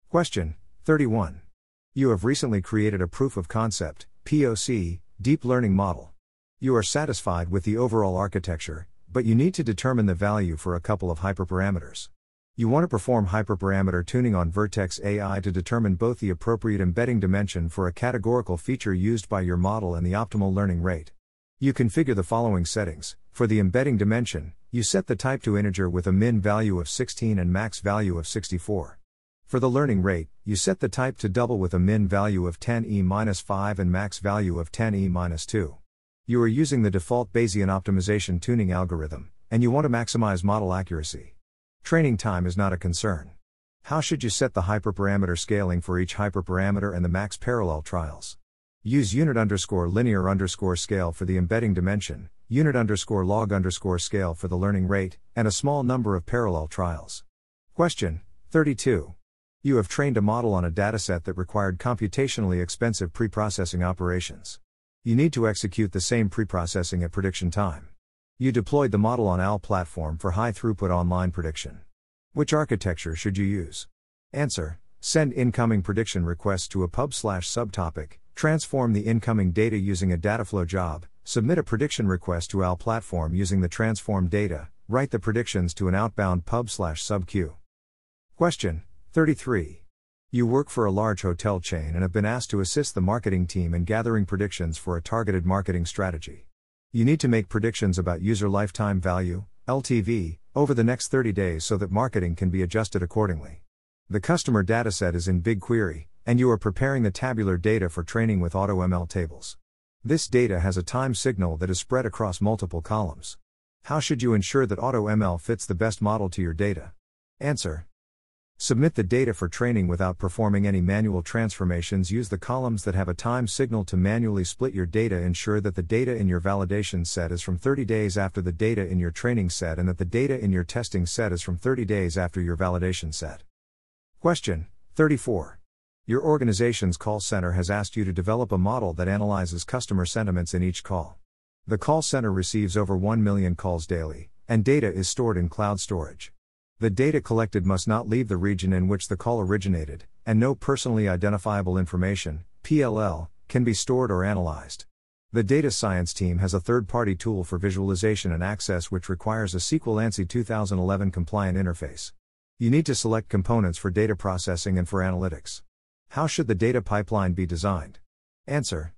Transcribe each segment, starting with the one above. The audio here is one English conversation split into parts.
Question 31. You have recently created a proof of concept, POC, deep learning model. You are satisfied with the overall architecture, but you need to determine the value for a couple of hyperparameters. You want to perform hyperparameter tuning on Vertex AI to determine both the appropriate embedding dimension for a categorical feature used by your model and the optimal learning rate. You configure the following settings. For the embedding dimension, you set the type to integer with a min value of 16 and max value of 64. For the learning rate, you set the type to double with a min value of 10e-5 and max value of 10e-2. You are using the default Bayesian optimization tuning algorithm, and you want to maximize model accuracy. Training time is not a concern. How should you set the hyperparameter scaling for each hyperparameter and the max parallel trials? Use unit_linear_scale for the embedding dimension, unit_log_scale for the learning rate, and a small number of parallel trials. Question 32. You have trained a model on a dataset that required computationally expensive preprocessing operations. You need to execute the same preprocessing at prediction time. You deployed the model on OWL platform for high-throughput online prediction. Which architecture should you use? Answer: send incoming prediction requests to a pub/subtopic, transform the incoming data using a Dataflow job, submit a prediction request to OWL platform using the transformed data, write the predictions to an outbound pub/subqueue. Question 33. You work for a large hotel chain and have been asked to assist the marketing team in gathering predictions for a targeted marketing strategy. You need to make predictions about user lifetime value, LTV, over the next 30 days so that marketing can be adjusted accordingly. The customer dataset is in BigQuery, and you are preparing the tabular data for training with AutoML tables. This data has a time signal that is spread across multiple columns. How should you ensure that AutoML fits the best model to your data? Answer: submit the data for training without performing any manual transformations. Use the columns that have a time signal to manually split your data. Ensure that the data in your validation set is from 30 days after the data in your training set and that the data in your testing set is from 30 days after your validation set. Question 34. Your organization's call center has asked you to develop a model that analyzes customer sentiments in each call. The call center receives over 1 million calls daily, and data is stored in cloud storage. The data collected must not leave the region in which the call originated, and no personally identifiable information, PLL, can be stored or analyzed. The data science team has a third-party tool for visualization and access which requires a SQL ANSI 2011 compliant interface. You need to select components for data processing and for analytics. How should the data pipeline be designed? Answer: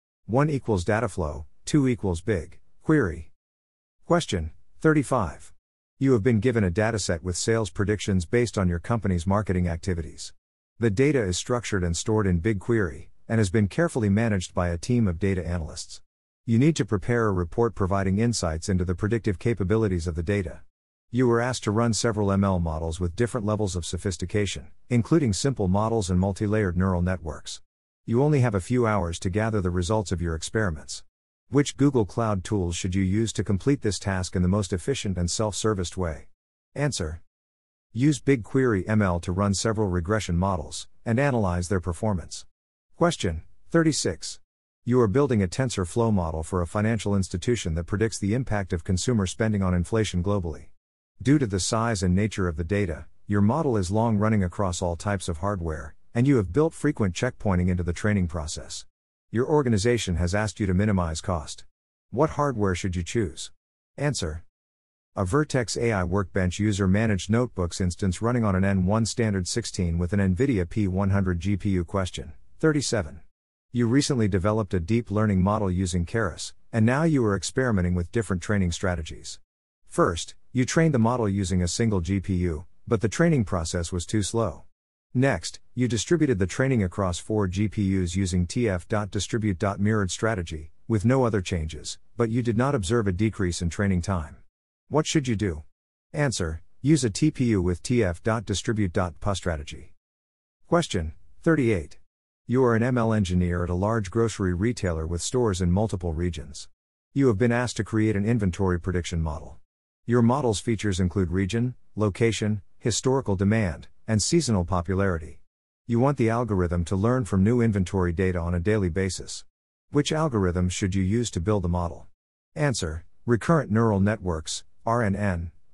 1 equals Dataflow, 2 equals BigQuery. Question 35. You have been given a dataset with sales predictions based on your company's marketing activities. The data is structured and stored in BigQuery, and has been carefully managed by a team of data analysts. You need to prepare a report providing insights into the predictive capabilities of the data. You were asked to run several ML models with different levels of sophistication, including simple models and multi-layered neural networks. You only have a few hours to gather the results of your experiments. Which Google Cloud tools should you use to complete this task in the most efficient and self-serviced way? Answer: use BigQuery ML to run several regression models, and analyze their performance. Question 36. You are building a TensorFlow model for a financial institution that predicts the impact of consumer spending on inflation globally. Due to the size and nature of the data, your model is long-running across all types of hardware, and you have built frequent checkpointing into the training process. Your organization has asked you to minimize cost. What hardware should you choose? Answer: a Vertex AI Workbench user-managed notebooks instance running on an N1 Standard 16 with an NVIDIA P100 GPU. Question 37. You recently developed a deep learning model using Keras, and now you are experimenting with different training strategies. First, you trained the model using a single GPU, but the training process was too slow. Next, you distributed the training across 4 GPUs using tf.distribute.mirrored strategy, with no other changes, but you did not observe a decrease in training time. What should you do? Answer: use a TPU with tf.distribute.pu strategy. Question 38. You are an ML engineer at a large grocery retailer with stores in multiple regions. You have been asked to create an inventory prediction model. Your model's features include region, location, historical demand, and seasonal popularity. You want the algorithm to learn from new inventory data on a daily basis. Which algorithms should you use to build the model? Answer: recurrent neural networks, RNN,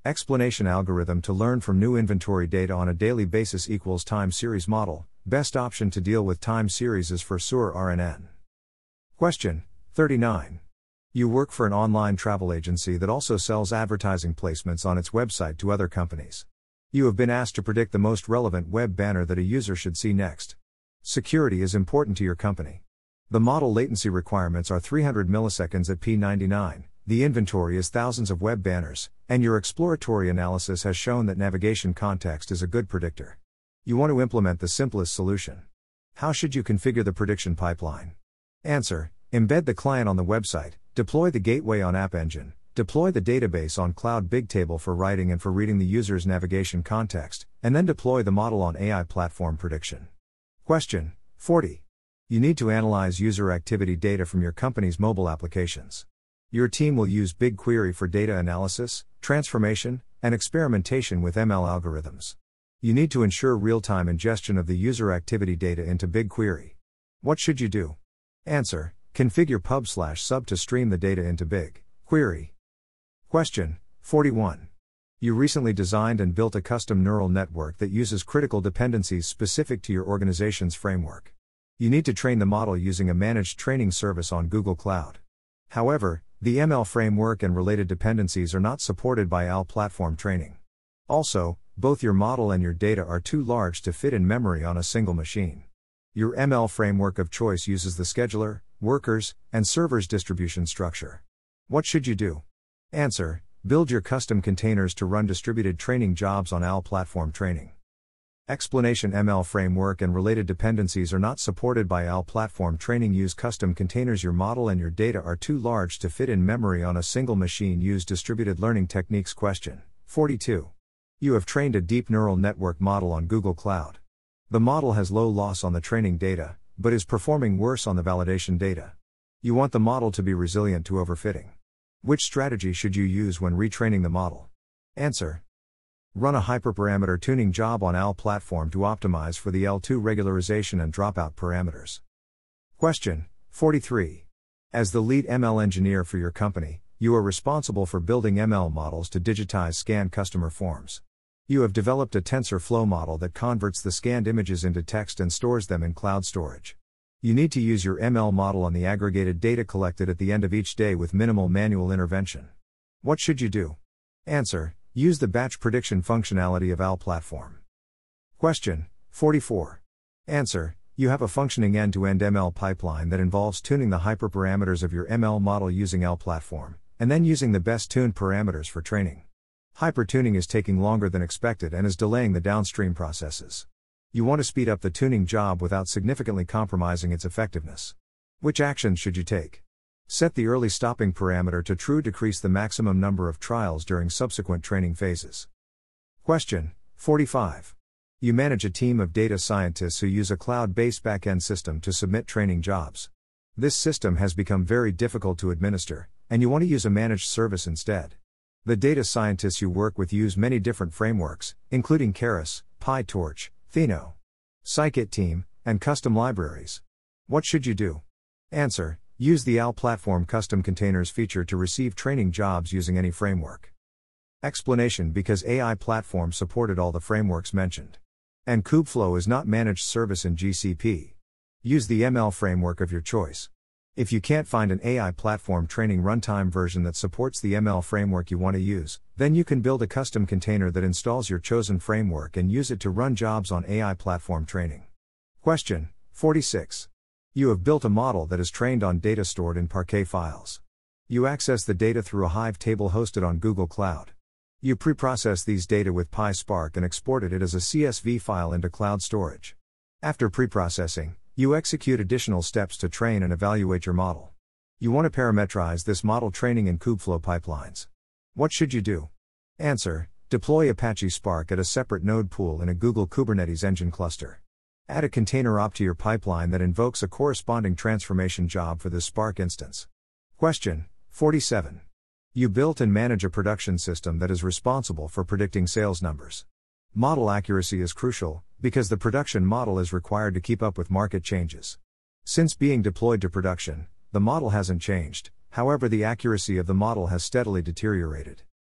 Explanation algorithm to learn from new inventory data on a daily basis equals time series model. Best option to deal with time series is for SUR RNN. Question 39. You work for an online travel agency that also sells advertising placements on its website to other companies. You have been asked to predict the most relevant web banner that a user should see next. Security is important to your company. The model latency requirements are 300 milliseconds at P99, the inventory is thousands of web banners, and your exploratory analysis has shown that navigation context is a good predictor. You want to implement the simplest solution. How should you configure the prediction pipeline? Answer: embed the client on the website, deploy the gateway on App Engine, deploy the database on Cloud Bigtable for writing and for reading the user's navigation context, and then deploy the model on AI Platform Prediction. Question 40. You need to analyze user activity data from your company's mobile applications. Your team will use BigQuery for data analysis, transformation, and experimentation with ML algorithms. You need to ensure real-time ingestion of the user activity data into BigQuery. What should you do? Answer: configure pub/sub to stream the data into BigQuery. Question 41. You recently designed and built a custom neural network that uses critical dependencies specific to your organization's framework. You need to train the model using a managed training service on Google Cloud. However, the ML framework and related dependencies are not supported by AI Platform Training. Also, both your model and your data are too large to fit in memory on a single machine. Your ML framework of choice uses the scheduler, workers, and servers distribution structure. What should you do? Answer: build your custom containers to run distributed training jobs on AI Platform Training. Explanation: ML framework and related dependencies are not supported by AI Platform Training. Use custom containers. Your model and your data are too large to fit in memory on a single machine. Use distributed learning techniques. Question 42. You have trained a deep neural network model on Google Cloud. The model has low loss on the training data, but is performing worse on the validation data. You want the model to be resilient to overfitting. Which strategy should you use when retraining the model? Answer: run a hyperparameter tuning job on AI Platform to optimize for the L2 regularization and dropout parameters. Question 43. As the lead ML engineer for your company, you are responsible for building ML models to digitize scanned customer forms. You have developed a TensorFlow model that converts the scanned images into text and stores them in cloud storage. You need to use your ML model on the aggregated data collected at the end of each day with minimal manual intervention. What should you do? Answer: use the batch prediction functionality of AI Platform. Question 44. Answer: you have a functioning end-to-end ML pipeline that involves tuning the hyperparameters of your ML model using AI Platform, and then using the best tuned parameters for training. Hypertuning is taking longer than expected and is delaying the downstream processes. You want to speed up the tuning job without significantly compromising its effectiveness. Which actions should you take? Set the early stopping parameter to true. Decrease the maximum number of trials during subsequent training phases. Question 45. You manage a team of data scientists who use a cloud-based backend system to submit training jobs. This system has become very difficult to administer, and you want to use a managed service instead. The data scientists you work with use many different frameworks, including Keras, PyTorch, Theno, Scikit-Team, and custom libraries. What should you do? Answer: use the AI Platform Custom Containers feature to receive training jobs using any framework. Explanation: because AI Platform supported all the frameworks mentioned. And Kubeflow is not managed service in GCP. Use the ML framework of your choice. If you can't find an AI Platform Training runtime version that supports the ML framework you want to use, then you can build a custom container that installs your chosen framework and use it to run jobs on AI Platform Training. Question 46. You have built a model that is trained on data stored in Parquet files. You access the data through a Hive table hosted on Google Cloud. You preprocess these data with PySpark and exported it as a CSV file into cloud storage. After preprocessing, you execute additional steps to train and evaluate your model. You want to parameterize this model training in Kubeflow pipelines. What should you do? Answer: deploy Apache Spark at a separate node pool in a Google Kubernetes Engine cluster. Add a container op to your pipeline that invokes a corresponding transformation job for this Spark instance. Question 47. You built and manage a production system that is responsible for predicting sales numbers. Model accuracy is crucial, because the production model is required to keep up with market changes. Since being deployed to production, the model hasn't changed, however the accuracy of the model has steadily deteriorated.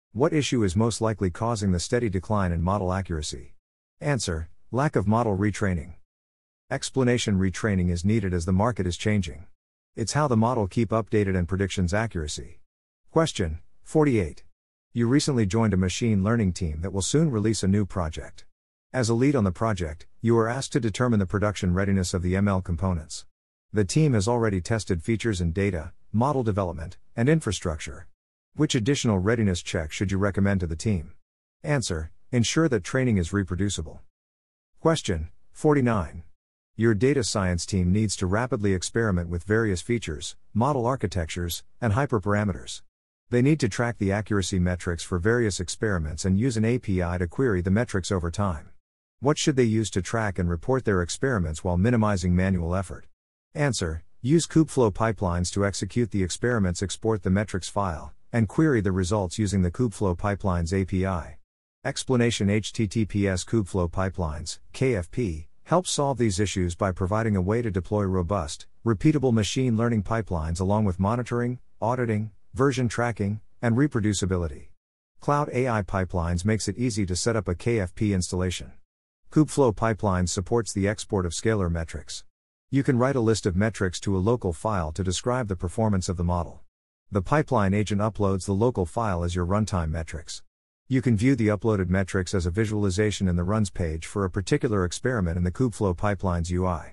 What issue is most likely causing the steady decline in model accuracy? Answer: lack of model retraining. Explanation: retraining is needed as the market is changing. It's how the model keep updated and predictions accuracy. Question 48. You recently joined a machine learning team that will soon release a new project. As a lead on the project, you are asked to determine the production readiness of the ML components. The team has already tested features in data, model development, and infrastructure. Which additional readiness check should you recommend to the team? Answer: ensure that training is reproducible. Question 49. Your data science team needs to rapidly experiment with various features, model architectures, and hyperparameters. They need to track the accuracy metrics for various experiments and use an API to query the metrics over time. What should they use to track and report their experiments while minimizing manual effort? Answer: use Kubeflow pipelines to execute the experiments, export the metrics file, and query the results using the Kubeflow Pipelines API. Explanation: HTTPS Kubeflow Pipelines, KFP, helps solve these issues by providing a way to deploy robust, repeatable machine learning pipelines along with monitoring, auditing, version tracking, and reproducibility. Cloud AI Pipelines makes it easy to set up a KFP installation. Kubeflow Pipelines supports the export of scalar metrics. You can write a list of metrics to a local file to describe the performance of the model. The pipeline agent uploads the local file as your runtime metrics. You can view the uploaded metrics as a visualization in the runs page for a particular experiment in the Kubeflow Pipelines UI.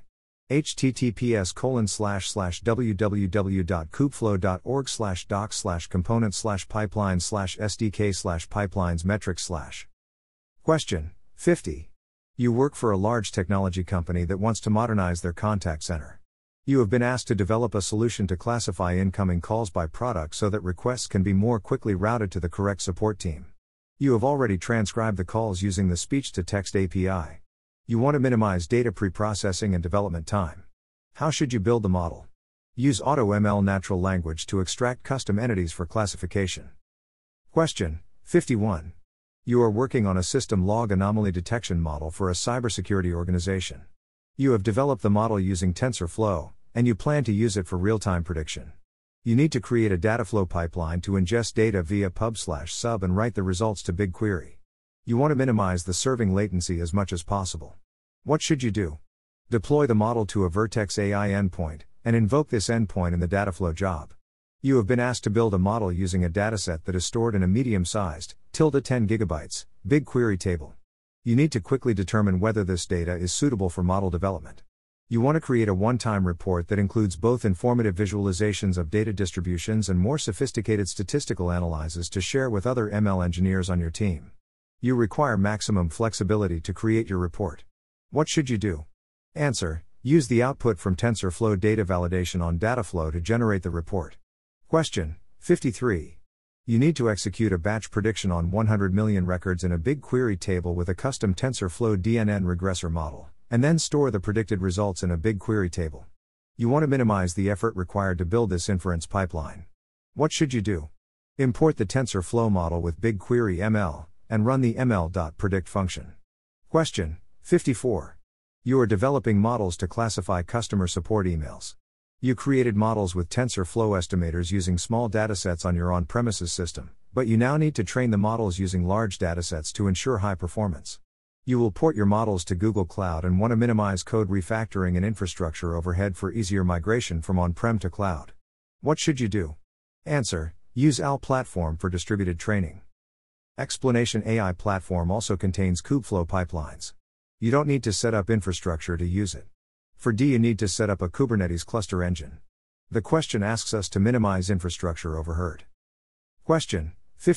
https://www.kubeflow.org/docs/components/pipeline/sdk/pipelines-metrics/. Question 50. You work for a large technology company that wants to modernize their contact center. You have been asked to develop a solution to classify incoming calls by product so that requests can be more quickly routed to the correct support team. You have already transcribed the calls using the speech-to-text API. You want to minimize data preprocessing and development time. How should you build the model? Use AutoML natural language to extract custom entities for classification. Question 51. You are working on a system log anomaly detection model for a cybersecurity organization. You have developed the model using TensorFlow, and you plan to use it for real-time prediction. You need to create a dataflow pipeline to ingest data via pub/sub and write the results to BigQuery. You want to minimize the serving latency as much as possible. What should you do? Deploy the model to a Vertex AI endpoint, and invoke this endpoint in the dataflow job. You have been asked to build a model using a dataset that is stored in a medium-sized, 10 GB, BigQuery table. You need to quickly determine whether this data is suitable for model development. You want to create a one-time report that includes both informative visualizations of data distributions and more sophisticated statistical analyses to share with other ML engineers on your team. You require maximum flexibility to create your report. What should you do? Answer: use the output from TensorFlow data validation on Dataflow to generate the report. Question 53. You need to execute a batch prediction on 100 million records in a BigQuery table with a custom TensorFlow DNN regressor model, and then store the predicted results in a BigQuery table. You want to minimize the effort required to build this inference pipeline. What should you do? Import the TensorFlow model with BigQuery ML, and run the ml.predict function. Question 54. You are developing models to classify customer support emails. You created models with TensorFlow estimators using small datasets on your on-premises system, but you now need to train the models using large datasets to ensure high performance. You will port your models to Google Cloud and want to minimize code refactoring and infrastructure overhead for easier migration from on-prem to cloud. What should you do? Answer: use AL Platform for distributed training. Explanation: AI Platform also contains Kubeflow pipelines. You don't need to set up infrastructure to use it. For D, you need to set up a Kubernetes cluster engine. The question asks us to minimize infrastructure overhead. Question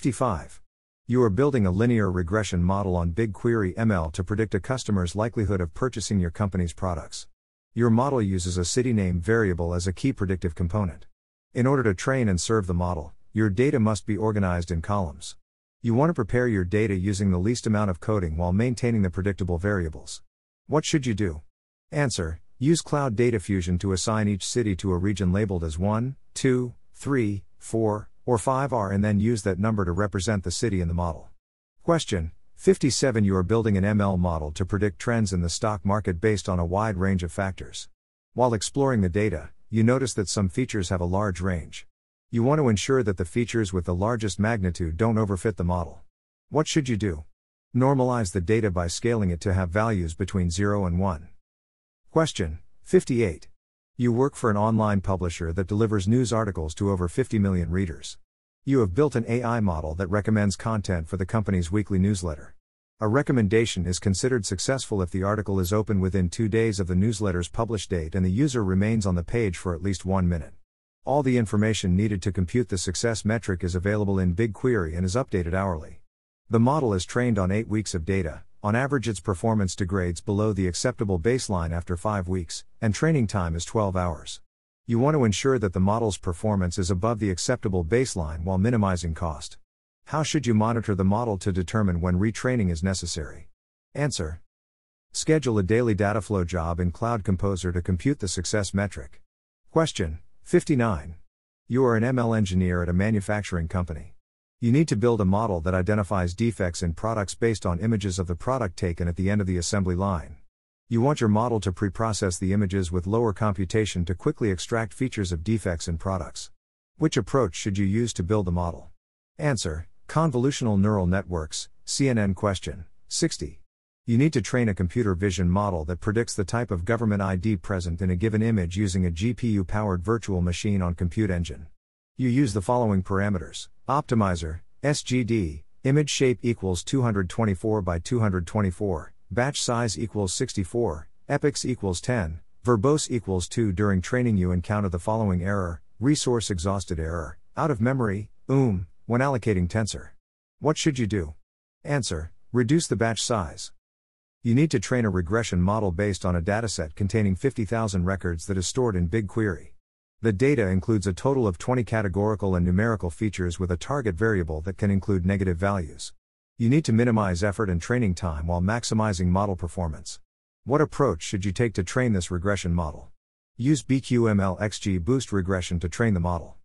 55. You are building a linear regression model on BigQuery ML to predict a customer's likelihood of purchasing your company's products. Your model uses a city name variable as a key predictive component. In order to train and serve the model, your data must be organized in columns. You want to prepare your data using the least amount of coding while maintaining the predictable variables. What should you do? Answer: use Cloud Data Fusion to assign each city to a region labeled as 1, 2, 3, 4, or 5R and then use that number to represent the city in the model. Question 57. You are building an ML model to predict trends in the stock market based on a wide range of factors. While exploring the data, you notice that some features have a large range. You want to ensure that the features with the largest magnitude don't overfit the model. What should you do? Normalize the data by scaling it to have values between 0 and 1. Question 58. You work for an online publisher that delivers news articles to over 50 million readers. You have built an AI model that recommends content for the company's weekly newsletter. A recommendation is considered successful if the article is open within 2 days of the newsletter's publish date and the user remains on the page for at least 1 minute. All the information needed to compute the success metric is available in BigQuery and is updated hourly. The model is trained on 8 weeks of data. On average, its performance degrades below the acceptable baseline after 5 weeks, and training time is 12 hours. You want to ensure that the model's performance is above the acceptable baseline while minimizing cost. How should you monitor the model to determine when retraining is necessary? Answer. Schedule a daily dataflow job in Cloud Composer to compute the success metric. Question 59. You are an ML engineer at a manufacturing company. You need to build a model that identifies defects in products based on images of the product taken at the end of the assembly line. You want your model to pre-process the images with lower computation to quickly extract features of defects in products. Which approach should you use to build the model? Answer. Convolutional neural networks, CNN. Question 60. You need to train a computer vision model that predicts the type of government ID present in a given image using a GPU-powered virtual machine on Compute Engine. You use the following parameters: Optimizer, SGD, image shape equals 224 by 224, batch size equals 64, epochs equals 10, verbose equals 2. During training you encounter the following error: resource exhausted error, out of memory, when allocating tensor. What should you do? Answer. Reduce the batch size. You need to train a regression model based on a dataset containing 50,000 records that is stored in BigQuery. The data includes a total of 20 categorical and numerical features with a target variable that can include negative values. You need to minimize effort and training time while maximizing model performance. What approach should you take to train this regression model? Use BQML XGBoost regression to train the model.